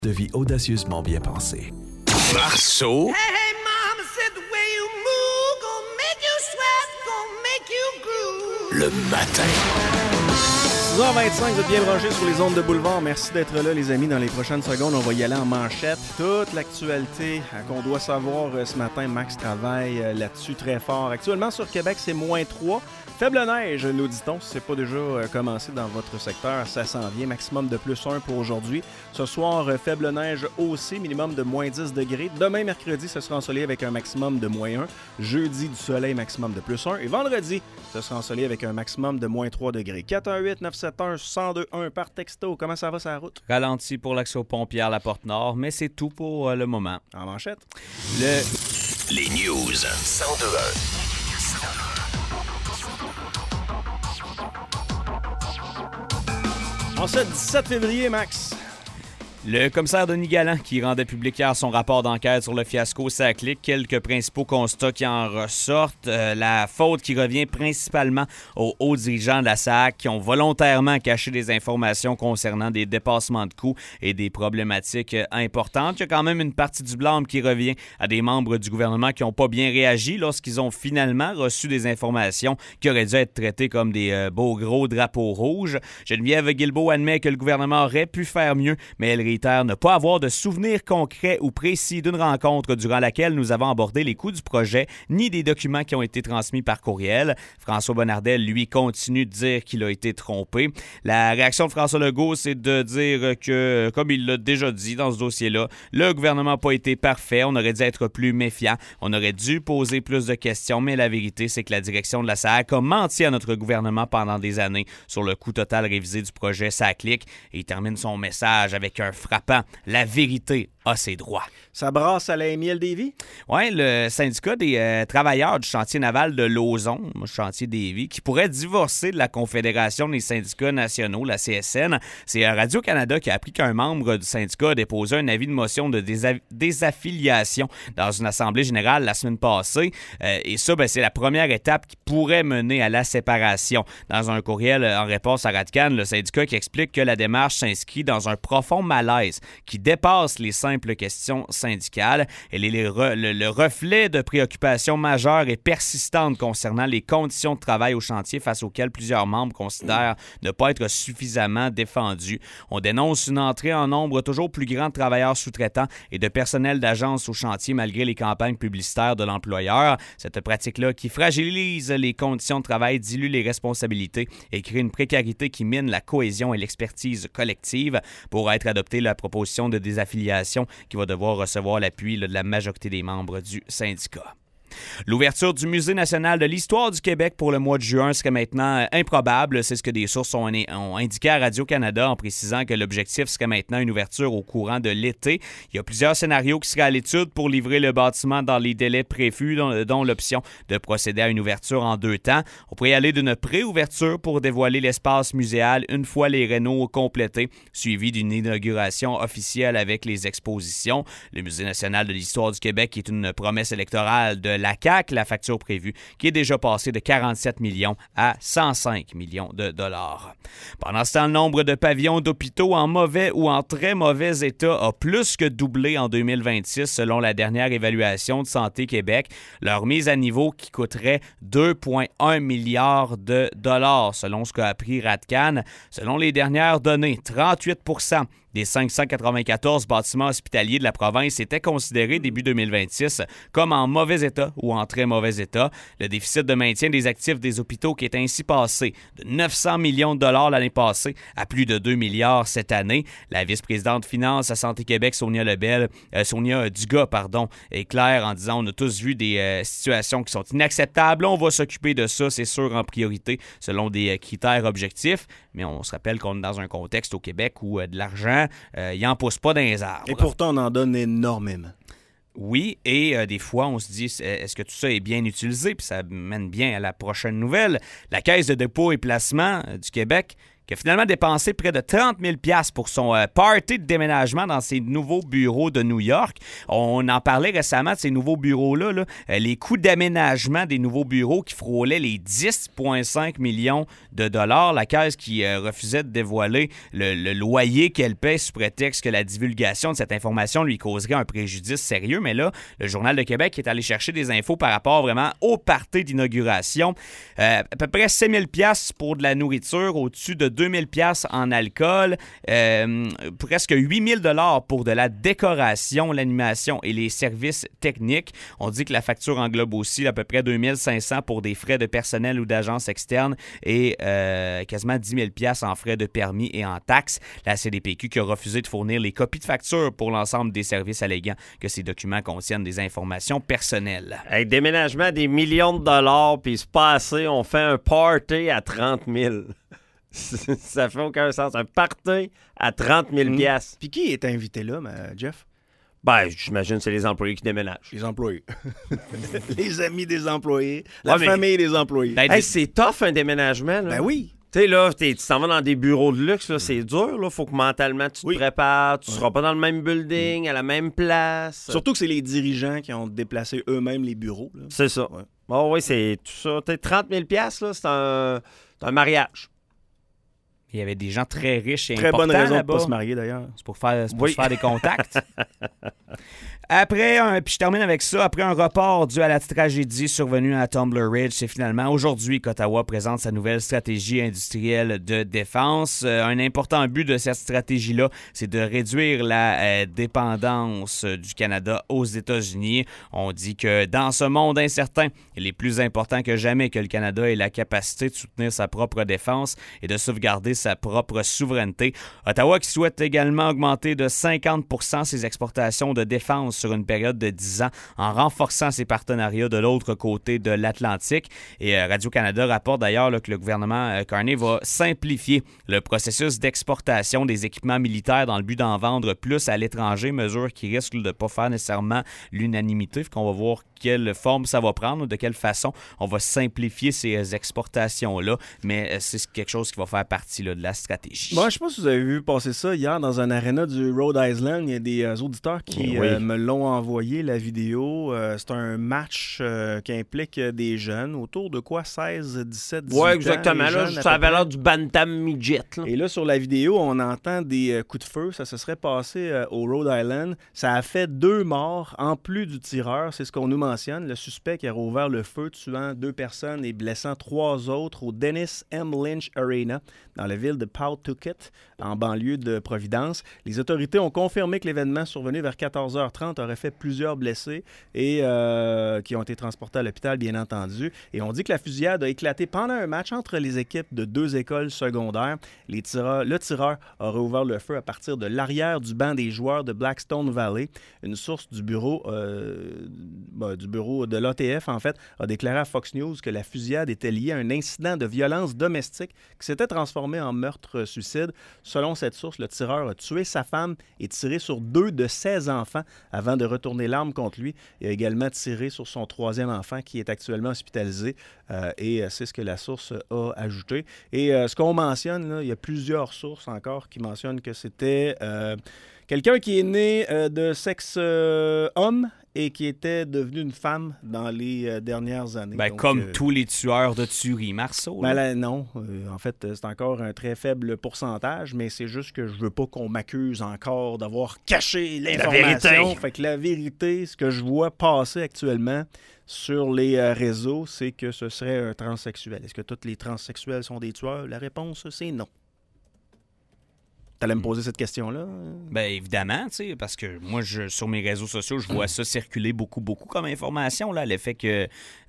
De vie audacieusement bien pensée. Marceau. Hey, hey, mama said the way you move gonna make you sweat, gonna make you groove. Le matin. 6h25, vous êtes bien branchés sur les ondes de Boulevard. Merci d'être là, les amis. Dans les prochaines secondes, on va y aller en manchette. Toute l'actualité qu'on doit savoir ce matin. Max travaille là-dessus très fort. Actuellement, sur Québec, c'est -3. Faible neige, nous dit-on. Si ce n'est pas déjà commencé dans votre secteur, ça s'en vient. Maximum de +1 pour aujourd'hui. Ce soir, faible neige aussi, minimum de -10 degrés. Demain, mercredi, ce sera ensoleillé avec un maximum de -1. Jeudi, du soleil, maximum de +1. Et vendredi, ce sera ensoleillé avec un maximum de -3 degrés. 418-971-1021 par texto. Comment ça va sur la route? Ralenti pour l'accès aux pompiers à la Porte-Nord, mais c'est tout pour le moment. En manchette. Les news. 1021. En ce 17 février, Max. Le commissaire Denis Galland, qui rendait public hier son rapport d'enquête sur le fiasco SAC-LIC, quelques principaux constats qui en ressortent. La faute qui revient principalement aux hauts dirigeants de la SAC qui ont volontairement caché des informations concernant des dépassements de coûts et des problématiques importantes. Il y a quand même une partie du blâme qui revient à des membres du gouvernement qui n'ont pas bien réagi lorsqu'ils ont finalement reçu des informations qui auraient dû être traitées comme des beaux gros drapeaux rouges. Geneviève Guilbeault admet que le gouvernement aurait pu faire mieux, mais elle ne pas avoir de souvenirs concrets ou précis d'une rencontre durant laquelle nous avons abordé les coûts du projet, ni des documents qui ont été transmis par courriel. François Bonnardel, lui, continue de dire qu'il a été trompé. La réaction de François Legault, c'est de dire que, comme il l'a déjà dit dans ce dossier-là, le gouvernement n'a pas été parfait, on aurait dû être plus méfiant, on aurait dû poser plus de questions, mais la vérité, c'est que la direction de la SAC a menti à notre gouvernement pendant des années sur le coût total révisé du projet SAC-LIC. Et il termine son message avec un frappant. La vérité a ses droits. Ça brasse à la MIL-Davy? Oui, le syndicat des travailleurs du chantier naval de Lauson, chantier Davy, qui pourrait divorcer de la Confédération des syndicats nationaux, la CSN. C'est Radio-Canada qui a appris qu'un membre du syndicat a déposé un avis de motion de désaffiliation dans une assemblée générale la semaine passée. Et ça, c'est la première étape qui pourrait mener à la séparation. Dans un courriel en réponse à Radcan, le syndicat qui explique que la démarche s'inscrit dans un profond malaise qui dépasse les simples questions syndicales. Elle est le reflet de préoccupations majeures et persistantes concernant les conditions de travail au chantier face auxquelles plusieurs membres considèrent ne pas être suffisamment défendus. On dénonce une entrée en nombre toujours plus grand de travailleurs sous-traitants et de personnel d'agence au chantier malgré les campagnes publicitaires de l'employeur. Cette pratique-là qui fragilise les conditions de travail, dilue les responsabilités et crée une précarité qui mine la cohésion et l'expertise collective. Pour être adoptée, la proposition de désaffiliation qui va devoir recevoir l'appui de la majorité des membres du syndicat. L'ouverture du Musée national de l'histoire du Québec pour le mois de juin serait maintenant improbable. C'est ce que des sources ont indiqué à Radio-Canada en précisant que l'objectif serait maintenant une ouverture au courant de l'été. Il y a plusieurs scénarios qui seraient à l'étude pour livrer le bâtiment dans les délais prévus, dont l'option de procéder à une ouverture en 2 temps. On pourrait y aller d'une pré-ouverture pour dévoiler l'espace muséal une fois les rénaux complétés, suivi d'une inauguration officielle avec les expositions. Le Musée national de l'histoire du Québec est une promesse électorale de la CAQ, la facture prévue, qui est déjà passée de 47 millions à 105 millions de dollars. Pendant ce temps, le nombre de pavillons d'hôpitaux en mauvais ou en très mauvais état a plus que doublé en 2026 selon la dernière évaluation de Santé Québec. Leur mise à niveau qui coûterait 2,1 milliards de dollars selon ce qu'a appris Radcan. Selon les dernières données, 38% des 594 bâtiments hospitaliers de la province étaient considérés début 2026 comme en mauvais état ou en très mauvais état. Le déficit de maintien des actifs des hôpitaux qui est ainsi passé de 900 millions de dollars l'année passée à plus de 2 milliards cette année. La vice-présidente finance à Santé Québec, Sonia Dugas, est claire en disant on a tous vu des situations qui sont inacceptables. On va s'occuper de ça, c'est sûr, en priorité, selon des critères objectifs. Mais on se rappelle qu'on est dans un contexte au Québec où de l'argent, il n'en pousse pas dans les arbres. Et pourtant, on en donne énormément. Oui, et des fois, on se dit, est-ce que tout ça est bien utilisé? Puis ça mène bien à la prochaine nouvelle. La Caisse de dépôt et placement du Québec qui a finalement dépensé près de 30 000 $ pour son party de déménagement dans ses nouveaux bureaux de New York. On en parlait récemment de ces nouveaux bureaux-là. Les coûts d'aménagement des nouveaux bureaux qui frôlaient les 10,5 millions de dollars. La Caisse qui refusait de dévoiler le loyer qu'elle paie sous prétexte que la divulgation de cette information lui causerait un préjudice sérieux. Mais là, le Journal de Québec est allé chercher des infos par rapport vraiment au party d'inauguration. À peu près 7 000 $ pour de la nourriture, au-dessus de 2 000 $ en alcool, presque 8 000 $ pour de la décoration, l'animation et les services techniques. On dit que la facture englobe aussi à peu près 2 500 pour des frais de personnel ou d'agence externe et quasiment 10 000 $ en frais de permis et en taxes. La CDPQ qui a refusé de fournir les copies de facture pour l'ensemble des services alléguant que ces documents contiennent des informations personnelles. Hey, déménagement des millions de dollars, puis c'est pas assez, on fait un party à 30 000. Ça fait aucun sens. Un party à 30 000 $. Puis qui est invité là, Jeff? Ben, j'imagine que c'est les employés qui déménagent. Les employés. Les amis des employés. La famille des employés. Hey, c'est tough un déménagement. Là. Ben oui. Tu sais, là, tu t'en vas dans des bureaux de luxe, là, c'est dur. Là. Faut que mentalement, tu te prépares. Tu seras pas dans le même building, à la même place. Surtout que c'est les dirigeants qui ont déplacé eux-mêmes les bureaux. Là. C'est ça. Ouais. Bon, oui, c'est tout ça. 30 000 $, là, c'est un mariage. Il y avait des gens très riches et très importants bonne raison de là-bas. ne pas se marier, d'ailleurs. C'est pour se faire des contacts. Puis je termine avec ça. Après un report dû à la tragédie survenue à Tumbler Ridge, c'est finalement aujourd'hui qu'Ottawa présente sa nouvelle stratégie industrielle de défense. Un important but de cette stratégie-là, c'est de réduire la dépendance du Canada aux États-Unis. On dit que dans ce monde incertain, il est plus important que jamais que le Canada ait la capacité de soutenir sa propre défense et de sauvegarder sa propre souveraineté. Ottawa qui souhaite également augmenter de 50 % ses exportations de défense sur une période de 10 ans en renforçant ses partenariats de l'autre côté de l'Atlantique. Et Radio-Canada rapporte d'ailleurs que le gouvernement Carney va simplifier le processus d'exportation des équipements militaires dans le but d'en vendre plus à l'étranger, mesure qui risque de ne pas faire nécessairement l'unanimité. On va voir quelle forme ça va prendre, de quelle façon on va simplifier ces exportations-là, mais c'est quelque chose qui va faire partie là, de la stratégie. Moi, je ne sais pas si vous avez vu passer ça hier dans un aréna du Rhode Island. Il y a des auditeurs qui me l'ont envoyé, la vidéo. C'est un match qui implique des jeunes, autour de quoi, 16, 17, 18 ans. Oui, exactement. Là, ça avait l'air du bantam midget. Là. Et là, sur la vidéo, on entend des coups de feu. Ça se serait passé au Rhode Island. Ça a fait 2 morts, en plus du tireur. C'est ce qu'on nous mentionne. Le suspect qui a rouvert le feu, tuant 2 personnes et blessant 3 autres au Dennis M. Lynch Arena, dans la ville de Pawtucket, en banlieue de Providence. Les autorités ont confirmé que l'événement survenu vers 14h30 aurait fait plusieurs blessés et qui ont été transportés à l'hôpital, bien entendu. Et on dit que la fusillade a éclaté pendant un match entre les équipes de 2 écoles secondaires. Le tireur aurait ouvert le feu à partir de l'arrière du banc des joueurs de Blackstone Valley. Une source du bureau de l'ATF, en fait, a déclaré à Fox News que la fusillade était liée à un incident de violence domestique qui s'était transformé en meurtre-suicide. Selon cette source, le tireur a tué sa femme et tiré sur 2 de ses enfants avant de retourner l'arme contre lui. Il a également tiré sur son 3e enfant qui est actuellement hospitalisé et c'est ce que la source a ajouté. Et ce qu'on mentionne, là, il y a plusieurs sources encore qui mentionnent que c'était quelqu'un qui est né de sexe homme et qui était devenu une femme dans les dernières années. Ben, donc, comme tous les tueurs de tuerie, Marceau. Ben là, non. En fait, c'est encore un très faible pourcentage, mais c'est juste que je veux pas qu'on m'accuse encore d'avoir caché l'information. La vérité. Fait que la vérité, ce que je vois passer actuellement sur les réseaux, c'est que ce serait un transsexuel. Est-ce que tous les transsexuels sont des tueurs? La réponse, c'est non. T'allais me poser cette question-là? Bien, évidemment, tu sais, parce que moi, sur mes réseaux sociaux, je vois ça circuler beaucoup comme information, là, l'effet que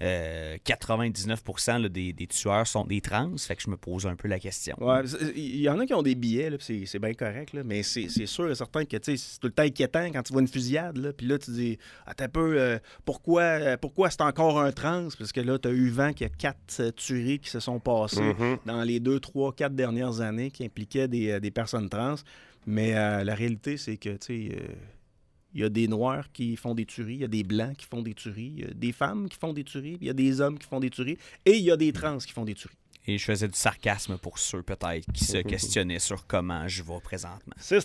99% là, des tueurs sont des trans, fait que je me pose un peu la question. Ouais, il y en a qui ont des billets, là, c'est bien correct, là, mais c'est sûr et certain que c'est tout le temps inquiétant quand tu vois une fusillade, là, puis là, tu dis, attends un peu, pourquoi c'est encore un trans? Parce que là, tu as eu vent qu'il y a 4 tueries qui se sont passées dans les 2, 3, 4 dernières années qui impliquaient des personnes trans. Mais la réalité, c'est que, tu sais, il y a des Noirs qui font des tueries, il y a des Blancs qui font des tueries, il y a des femmes qui font des tueries, il y a des hommes qui font des tueries, et il y a des trans qui font des tueries. Et je faisais du sarcasme pour ceux, peut-être, qui se questionnaient sur comment je vais présentement. C'est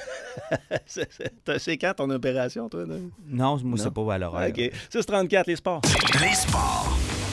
quand ton opération, toi? Là? Non, moi, c'est pas à l'horaire. OK. 6-34, les sports. Les sports.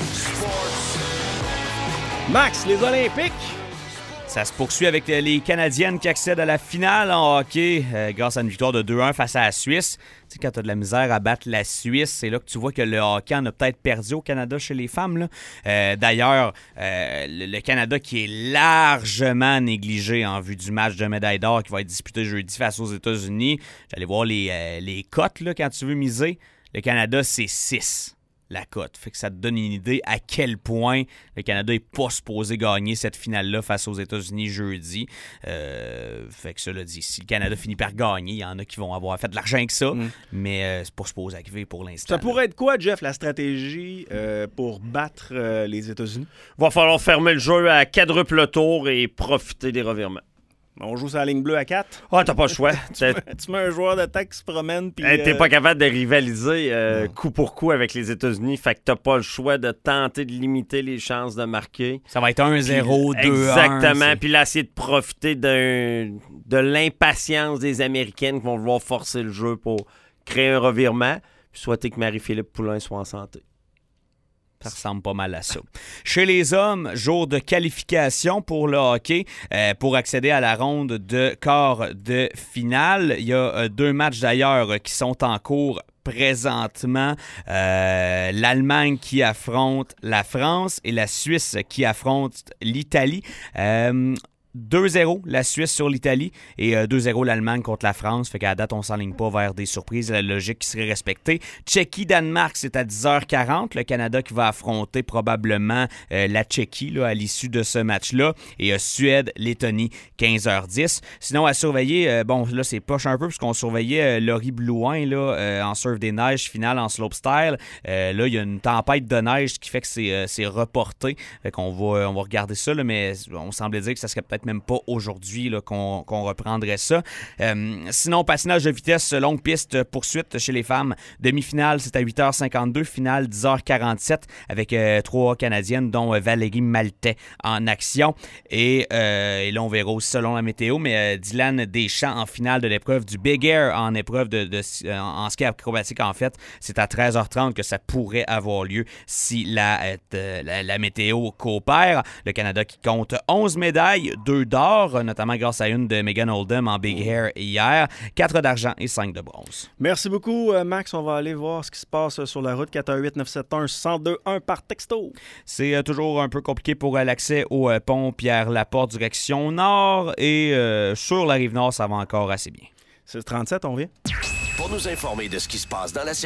Max, les Olympiques. Ça se poursuit avec les Canadiennes qui accèdent à la finale en hockey grâce à une victoire de 2-1 face à la Suisse. Tu sais, quand tu as de la misère à battre la Suisse, c'est là que tu vois que le hockey en a peut-être perdu au Canada chez les femmes. Là. D'ailleurs, le Canada qui est largement négligé en vue du match de médaille d'or qui va être disputé jeudi face aux États-Unis. J'allais voir les cotes là, quand tu veux miser. Le Canada, c'est 6. La cote. Fait que ça te donne une idée à quel point le Canada n'est pas supposé gagner cette finale-là face aux États-Unis jeudi. Fait que cela dit, si le Canada finit par gagner, il y en a qui vont avoir fait de l'argent avec ça, mais c'est pas supposé arriver pour l'instant. Ça pourrait être quoi, Jeff, la stratégie pour battre les États-Unis? Va falloir fermer le jeu à quadruple tour et profiter des revirements. On joue sur la ligne bleue à 4. Ah, t'as pas le choix. Tu mets un joueur d'attaque qui se promène. Puis, T'es pas capable de rivaliser coup pour coup avec les États-Unis. Fait que t'as pas le choix de tenter de limiter les chances de marquer. Ça va être 1-0, 2-1. Exactement. Puis là, essayer de profiter de l'impatience des Américaines qui vont vouloir forcer le jeu pour créer un revirement. Puis souhaiter que Marie-Philippe Poulin soit en santé. Ça ressemble pas mal à ça. Chez les hommes, jour de qualification pour le hockey. Pour accéder à la ronde de quart de finale, il y a 2 matchs d'ailleurs qui sont en cours présentement. L'Allemagne qui affronte la France et la Suisse qui affronte l'Italie. 2-0 la Suisse sur l'Italie et 2-0 l'Allemagne contre la France. Fait qu'à la date, on s'enligne pas vers des surprises. La logique qui serait respectée. Tchéquie-Danemark, c'est à 10h40. Le Canada qui va affronter probablement la Tchéquie là, à l'issue de ce match-là. Et Suède-Lettonie, 15h10. Sinon, à surveiller, bon, là, c'est poche un peu puisqu'on surveillait Laurie Blouin là, en surf des neiges finale en slopestyle. Là, il y a une tempête de neige qui fait que c'est reporté. Fait qu'on va regarder ça, là, mais on semblait dire que ça serait peut-être même pas aujourd'hui là, qu'on reprendrait ça. Sinon, patinage de vitesse, longue piste, poursuite chez les femmes. Demi-finale, c'est à 8h52. Finale, 10h47 avec 3 Canadiennes, dont Valérie Maltais en action. Et là, on verra aussi selon la météo, mais Dylan Deschamps en finale de l'épreuve du Big Air en épreuve en ski acrobatique, en fait. C'est à 13h30 que ça pourrait avoir lieu si la météo coopère. Le Canada qui compte 11 médailles, 2 d'or, notamment grâce à une de Megan Oldham en Big Air hier, 4 d'argent et 5 de bronze. Merci beaucoup, Max. On va aller voir ce qui se passe sur la route. 418-971-1021 par texto. C'est toujours un peu compliqué pour l'accès au pont Pierre-Laporte, direction nord, et sur la Rive-Nord, ça va encore assez bien. 6-37, on vient. Pour nous informer de ce qui se passe dans la